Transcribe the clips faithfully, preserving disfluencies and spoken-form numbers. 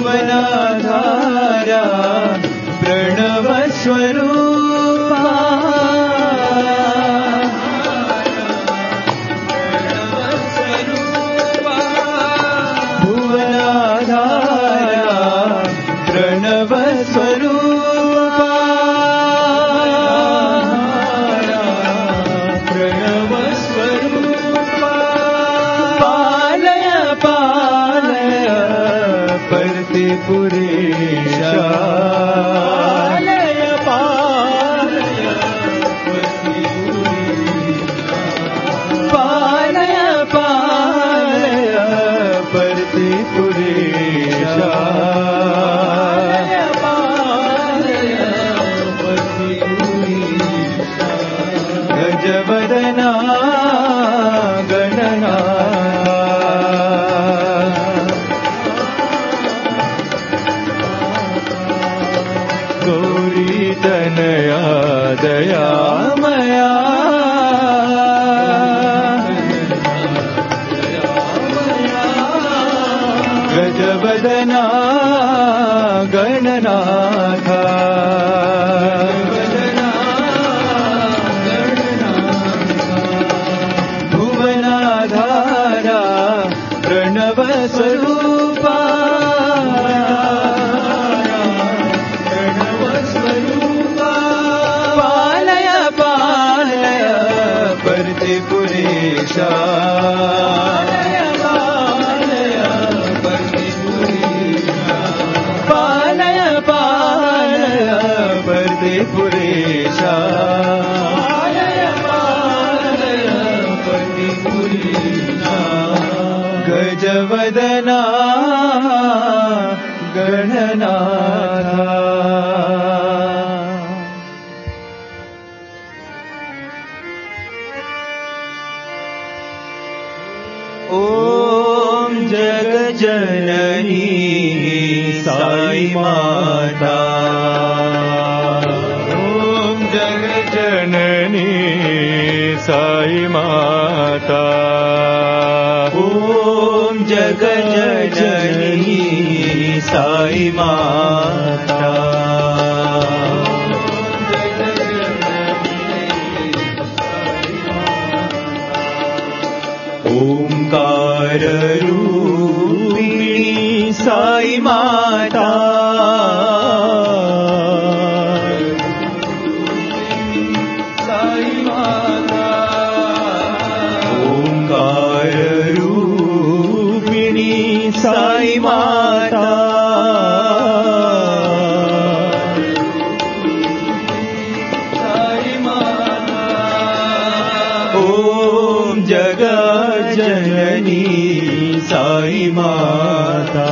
भुवनाधारा प्रणवस्वरूपा भुवनाधारा प्रणवस्वरूपा प्रणवस्वरूपा पालय पालय पर्तिपुरेशा पालय पालय पालय पालय पर्तिपुरेशा गजवदना गणनाथा गौरीतनया दयामया गजवदना गणनाथा भुवनाधारा प्रणवस्वरूपा प्रणवस्वरूपा पालय पालय पर्तिपुरेशा पालय पालय पर्तिपुरेशा गजवदना गणनाथा ॐ जगज्जननी साई माता ॐ जगज्जननी साई माता ॐ जगज्जननी साई माता ओंकार रूपिणी साई माता साई माता ओंकार रूपिणी साई माता साई माता ओम जगज्जननी साई माता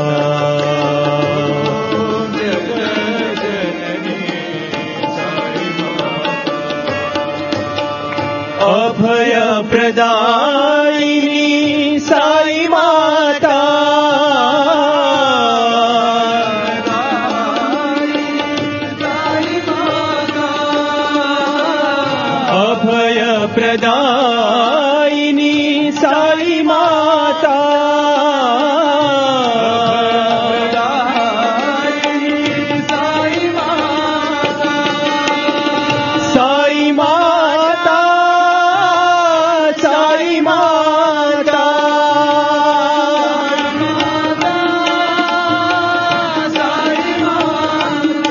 अभय प्रदायिनी साई माता अभय प्रदायिनी साई माता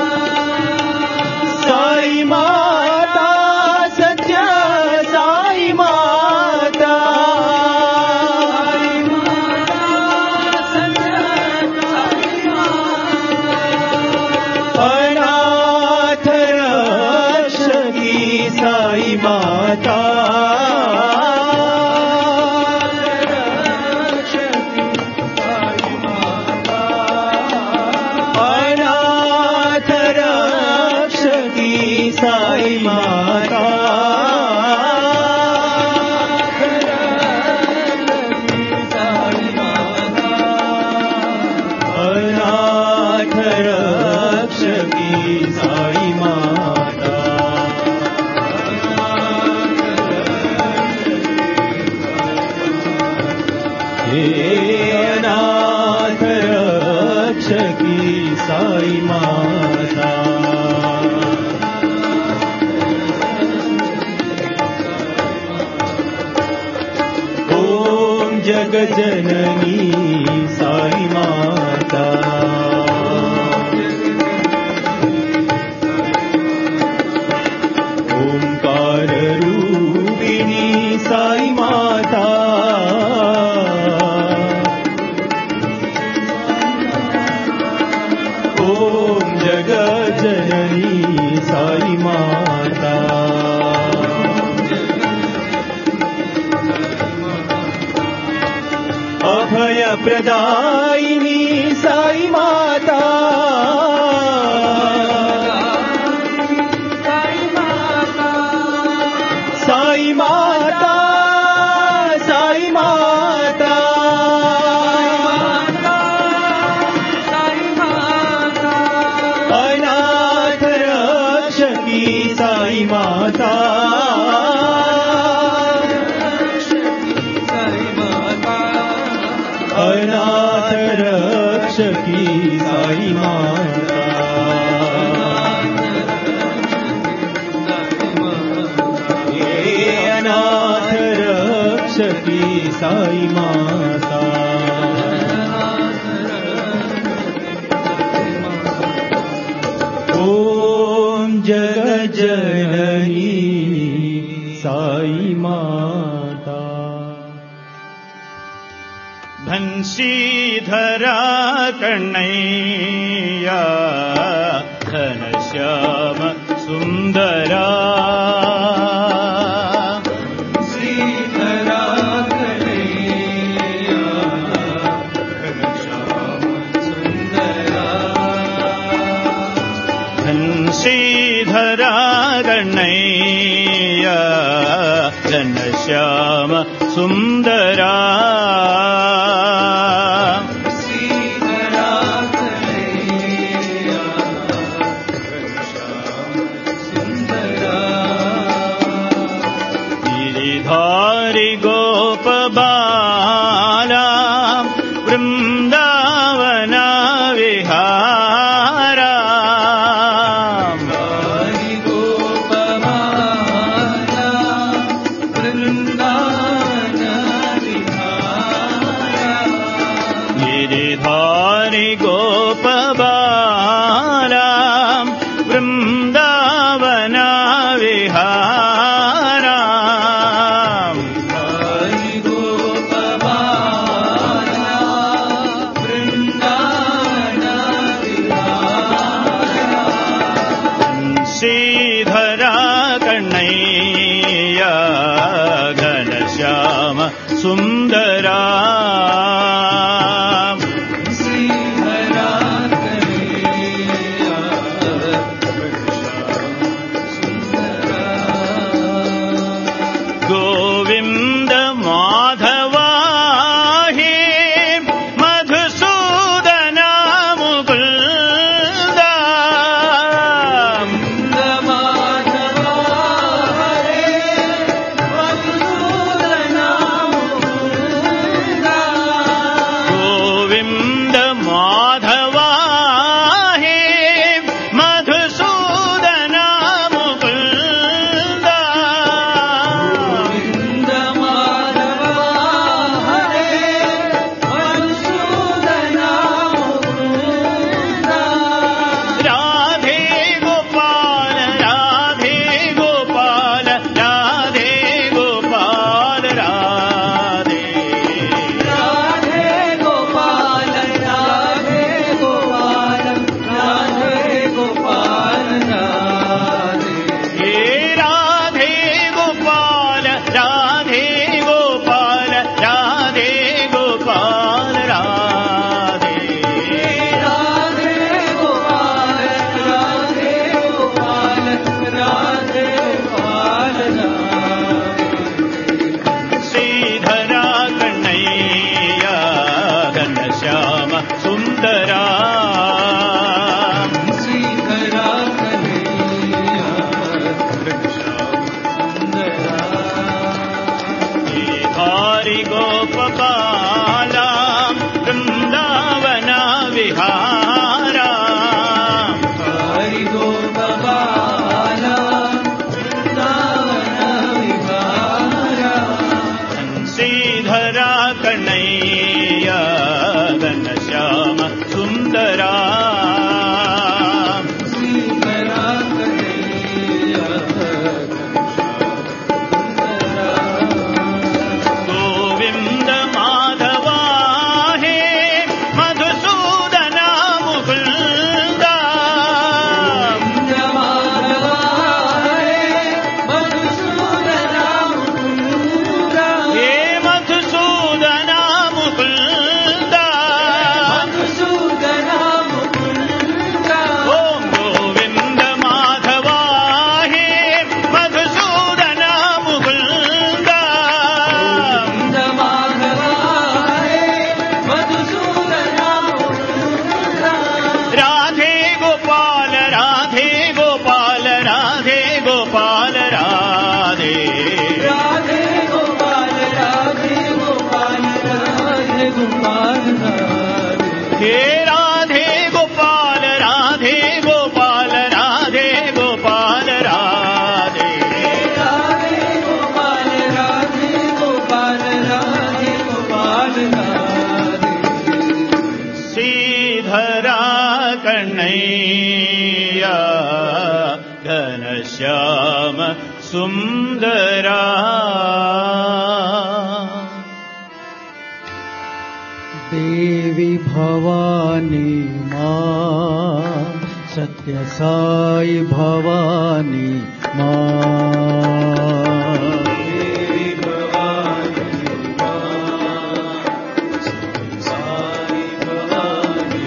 साई माता रक्षकी साई माता। ओम जगजननी साई माता। ओंकार रूपिणी साई माता। ओम जगजननी साई माता। अभय प्रदायिनी साई माता। साई माता साई माता अनाथ रक्षकी साई माता। अनाथ रक्षकी साई माता। अनाथ रक्षकी साई माता। ओम जगजननी साई माता। धनश्रीधरा कन्हैया घनश्याम सुंदरा। श्रीधरा कन्हैया घनश्याम सुंदरा। धनश्रीधरा कन्हैया घनश्याम सुंदरा। गिरिधारी गोप बाला वृंदावन विहारा। गोप बाला वृंदावन विहारा। गिरिधारी गोप बाला वृंदावन विहारा। श्रीधरा कन्हैया घनश्याम सुंदरा। श्रीधरा कन्हैया घनश्याम सुंदरा। गोविंद माधवा हे मधुसूदन मुकुंद। माधवा हरे मधुसूदन मुकुंद। శ్రీధరా కన్నయ్య ఘనశ్యామ సుందరా దేవి భవానీ మా సత్య సాయి భవానీ మా దేవి భవానీ మా సత్య సాయి భవానీ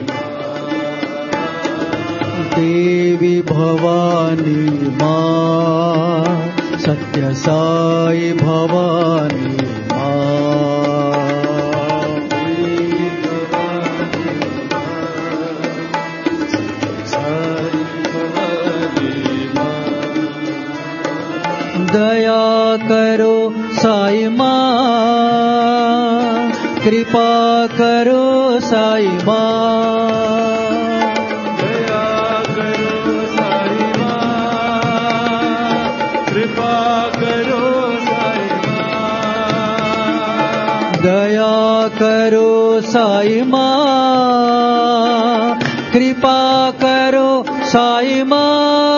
దేవి భవానీ మా సత్య సాయి భవానీ మా दया करो साई माँ कृपा करो साई माँ दया करो साई माँ कृपा करो साई माँ दया करो साई माँ कृपा करो साई माँ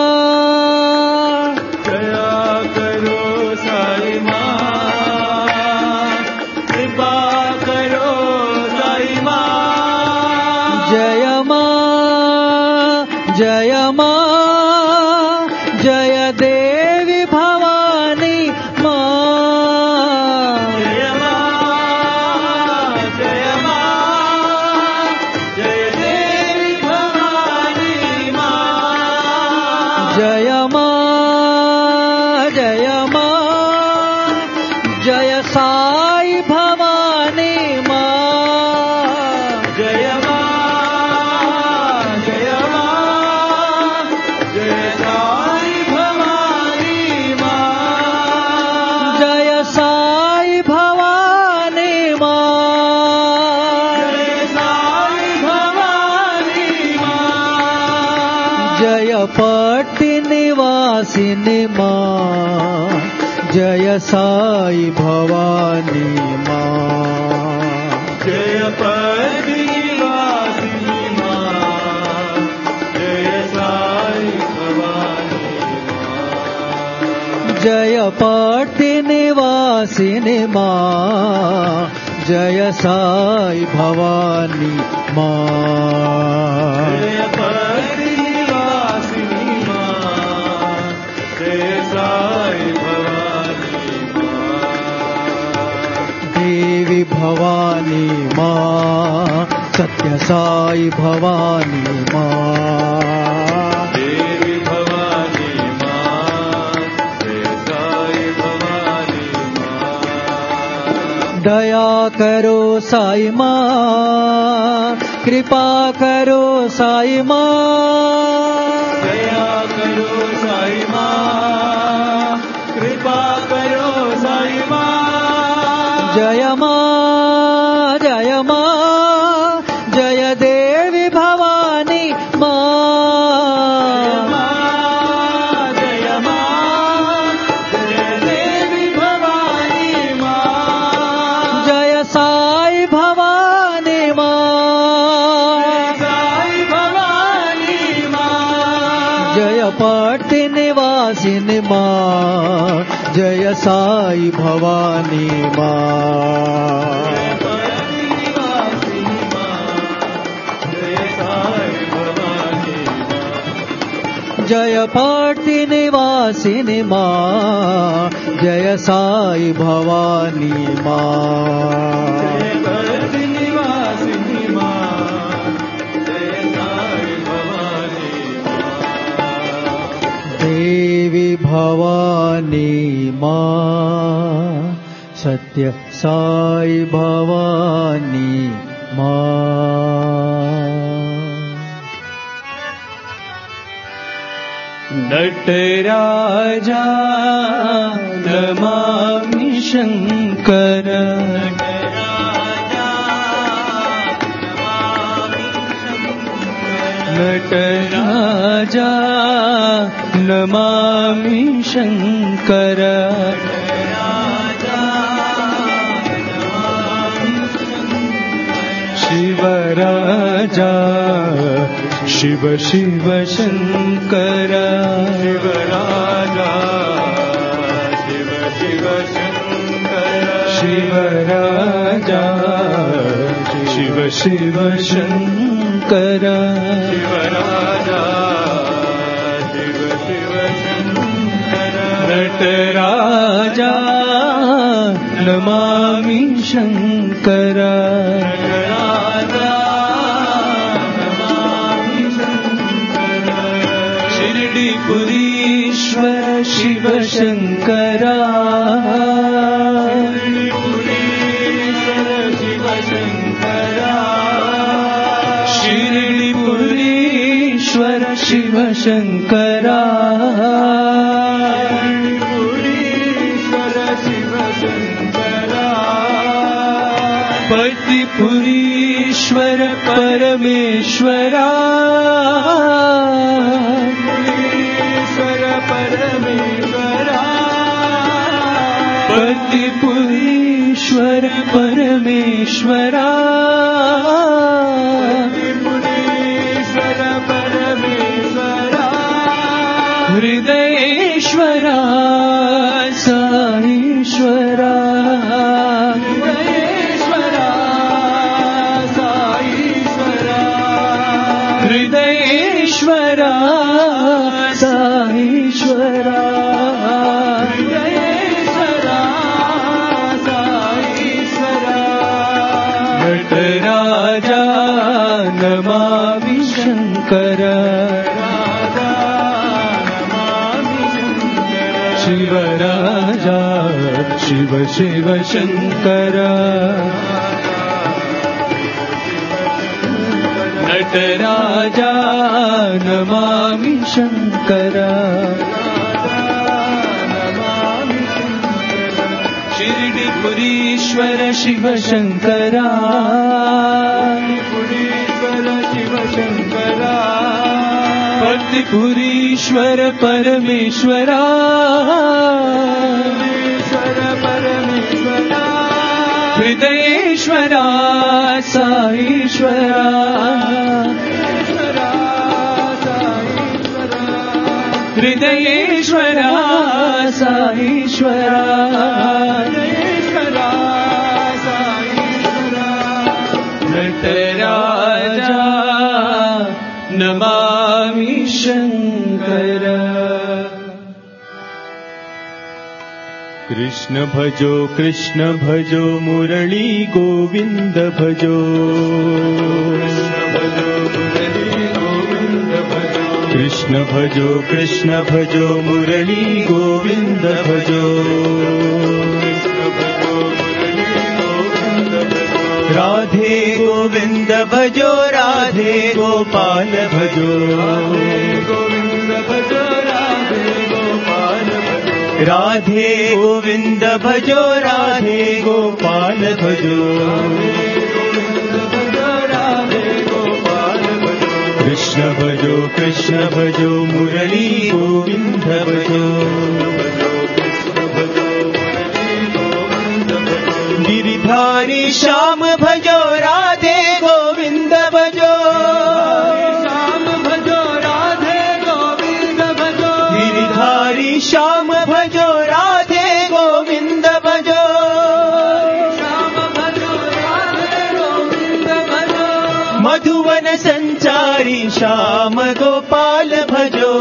जय माँ जय माँ जय देवी भवानी माँ जय माँ जय माँ जय देवी भवानी माँ जय माँ जय माँ जय साई भवानी माँ जय पट्टी निवासिनी माँ जय साई भवानी माँ जय पट्टी निवासिनी माँ जय साई भवानी माँ जय पट्टी निवासिनी माँ जय साई भवानी माँ जय पट्टी देवी भवानी माँ सत्य साई भवानी माँ देवी भवानी माँ सत्य साई भवानी माँ दया करो साई माँ कृपा करो साई माँ दया करो साई माँ कृपा करो साई माँ जय माँ जय माँ जय देवी भवानी माँ जय माँ जय देवी भवानी माँ जय साई भवानी माँ साई भवानी माँ जय पट्टी निवासिनी माँ जय साई भवानी माँ जय पट्टी निवासिनी माँ जय साई भवानी माँ देवी भवानी माँ सत्य साई भवानी माँ नटराजा नमामि शंकर नटराजा नमामि शंकर शिव शिवराजा शिव शिव शंकर शिवराजा शिव शिव शंकर शिवराजा शिव शिव शंकर शिवराजा शिव शिव शंकर नटराजा नमामि शंकर नटराजा नमामि शंकर शिरडीपुरीश्वर शिव शंकर शिरडीपुरीश्वर शिव शंकर पतिपुरीश्वर परमेश्वरा परमेश्वरा पतिपुरीश्वर परमेश्वरा पुरीश्वर परमेश्वरा हृदयेश्वरा साईश्वरा हृदयेश्वरा साईश्वरा हृदयेश्वरा साईश्वरा नटराजा नमामि शंकर शिवराजा शिव शिव शंकर नटराजा नमामि शंकर शिरडीपुरीश्वर शिव शंकरा पुरीश्वर शिव शंकरा पतिपुरीश्वर परमेश्वरा परमेश्वरा हृदयेश्वरा साईश्वरा हृदयेश्वरा साईश्वरा नटराजा नमामि शंकर कृष्ण भजो कृष्ण भजो मुरली गोविंद भजो कृष्ण भजो कृष्ण भजो मुरली गोविंद भजो राधे गोविंद भजो राधे गोपाल भजो गोविंद भजो राधे गोपाल राधे गोविंद भजो राधे गोपाल भजो कृष्ण भजो कृष्ण भजो मुरली गोविंद भजो गिरिधारी श्याम भजो राधे गोविंद भजो श्याम भजो राधे गोविंद भजो गिरिधारी श्याम भजो राधे गोविंद भजो श्याम भजो राधे गोविंद भजो मधुवन संचारी श्याम गोपाल भजो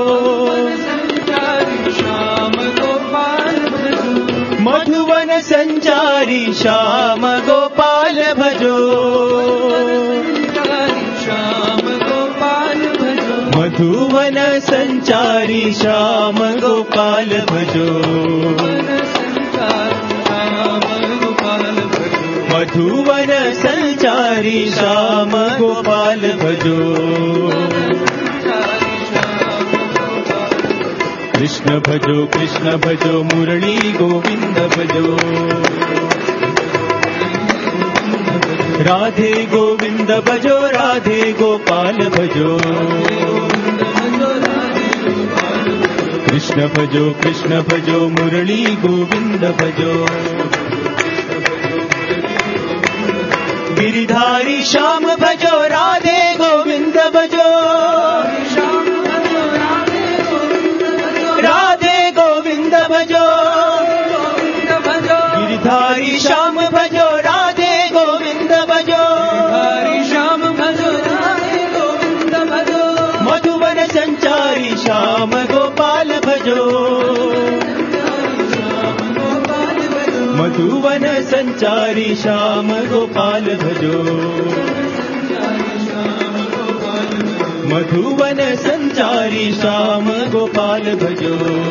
संचारी श्याम गोपाल भजो मधुवन संचारी श्याम गोपाल भजो श्याम गोपाल भजो मधुवन संचारी श्याम गोपाल भजो मधुवन संचारी श्याम गोपाल भजो कृष्ण भजो कृष्ण भजो मुरली गोविंद भजो राधे गोविंद भजो राधे गोपाल भजो कृष्ण भजो कृष्ण भजो मुरली गोविंद भजो गिरिधारी श्याम भजो राधे गोविंद भजो राधे गोविंद भजो गिरिधारी श्याम भजो राधे गोविंद भजो श्याम भजो राधे गोविंद भजो मधुवन संचारी श्याम गोपाल भजो मधुवन संचारी श्याम गोपाल भजो मधुवन संचारी श्याम गोपाल भजो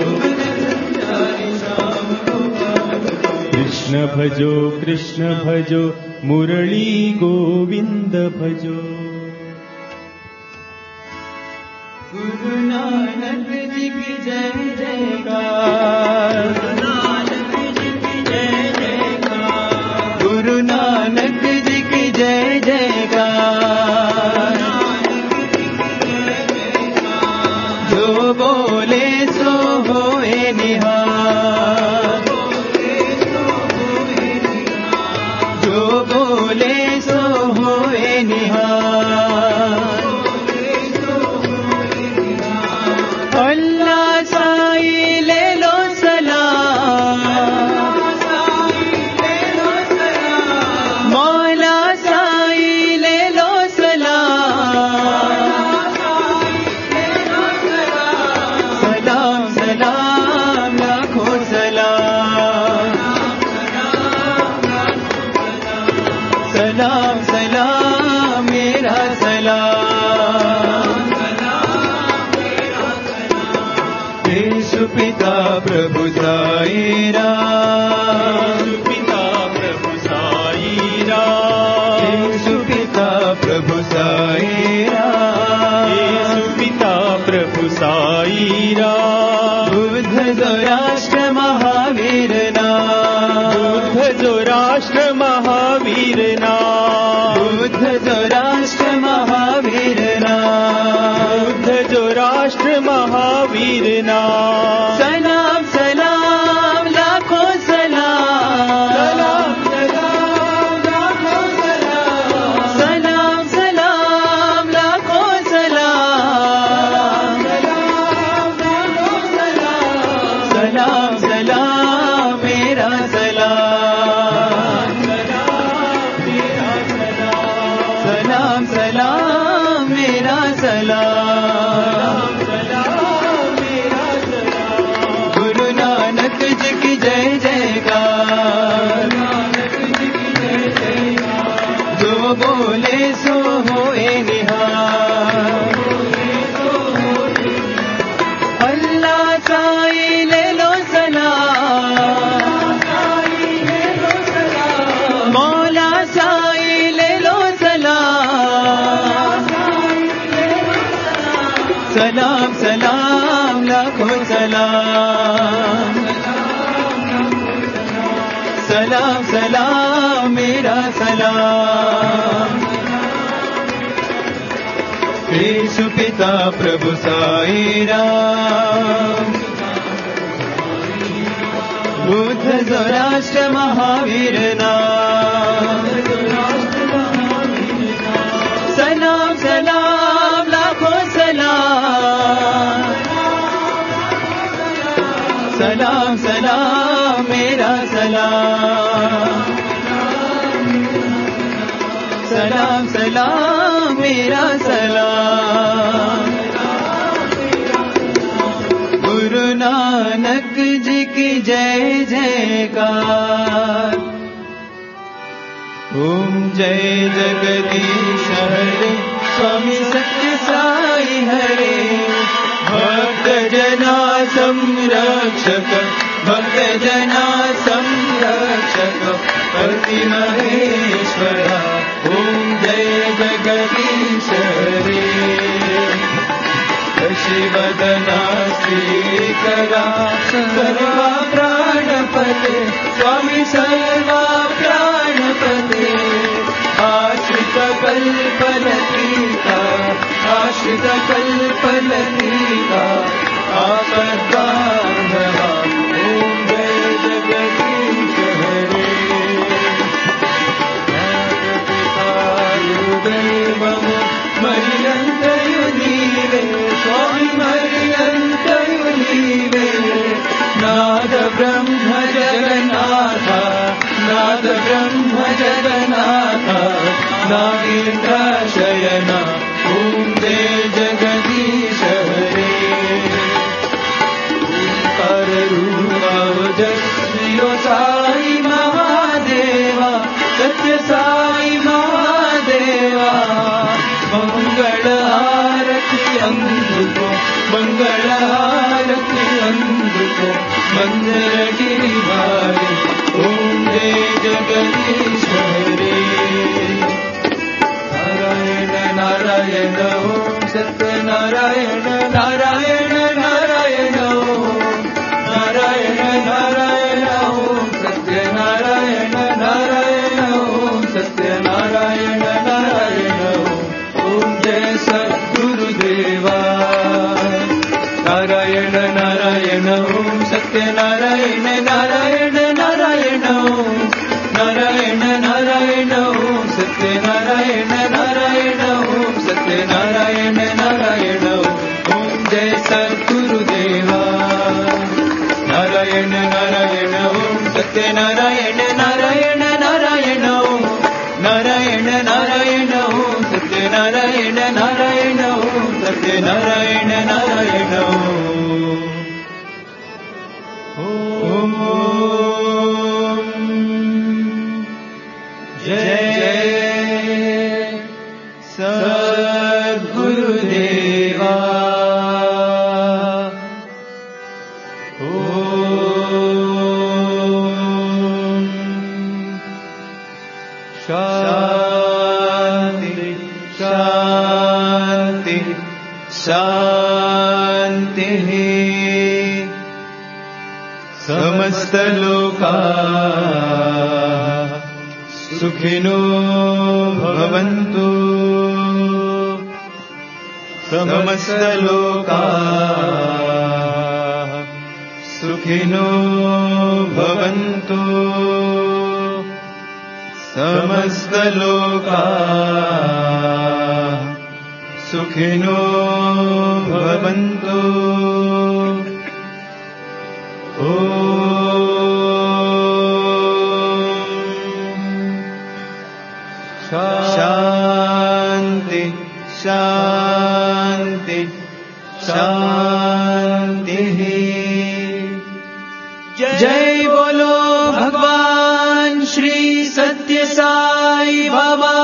कृष्ण भजो कृष्ण भजो मुरली गोविंद भजो गुरु नानक जी की जय जयकार गुरु नानक जी की जय जयकार जो बोले सो होए निहार जो बोले सो होए निहार अल्लाह साई ले लो सलाम मौला साई ले लो सलाम सलाम सलाम लाखों सलाम सलाम सलाम मेरा सलाम यीशु पिता प्रभु साई राम पिता प्रभु साई राम यीशु पिता प्रभु साई राम यीशु पिता प्रभु साई राम बुद्ध जो राष्ट्र महावीर नाम बुद्ध जो राष्ट्र महावीर नाम बुद्ध जो राष्ट्र महावीर नाम बुद्ध जो राष्ट्र महावीर नाम सलाम सलाम लाखों सलाम सलाम सलाम लाखों सलाम सलाम सलाम लाखों सलाम सलाम सलाम मेरा सलाम सलाम सलाम मेरा सलाम गुरु नानक जी की जय जयकार जो बोले सो होए निहार अल्लाह साई ले लो सलाम मौला साई ले लो सलाम सलाम सलाम लाखों सलाम सलाम सलाम मेरा सलाम यीशु पिता प्रभु साई राम बुद्ध जो राष्ट्र महावीर नाम सलाम सलाम लाखों सलाम सलाम सलाम मेरा सलाम सलाम सलाम मेरा सलाम गुरु नानक जी की जय जयकार ओम जय जगदीश हरे स्वामी सत्य साई हरे भक्त जना संरक्षक भक्त जना संरक्षक पति महेश्वरा ओम जय जगदीश हरे शिवदना श्रीकरा सर्वा प्राणपते स्वामी सर्वा प्राणपते आश्रित कल्पलतीका आश्रित कल्पलतीका आपद्बांधवा ओम जय जगदीश हरे जय जगदीश हरे ओंकार रूपावजस्वियो साई महादेवा सत्य साई महादेवा मंगल आरती अंगुको मंगल आरती अंगुको मंदिर गिरिवारी ओम जय जगदीश हरे नारायण नारायण ओम सत्य नारायण नारायण नारायण ओम नारायण नारायण ओम सत्य नारायण नारायण ओम सत्य नारायण नारायण ओम जय सद्गुरुदेवा नारायण नारायण ओम सत्य नारायण नारायण नारायण ओम नारायण नारायण ओम सत्य नारायण नारायण ओम सत्य नारायण नारायण ओम जय सद्गुरुदेवा नारायण नारायण ओम सत्य नारायण नारायण नारायण ओम नारायण नारायण ओम सत्य नारायण नारायण ओम सत्य नारायण नारायण ओम जय सद्गुरुदेवा शांति शांति शांति समस्त लोका सुखिनो भवन्तु समस्त लोका सुखिनो भवन्तु समस्त लोका सुखिनो भवन्तु शांति शांति शांति जय बोलो भगवान श्री सत्य साई बाबा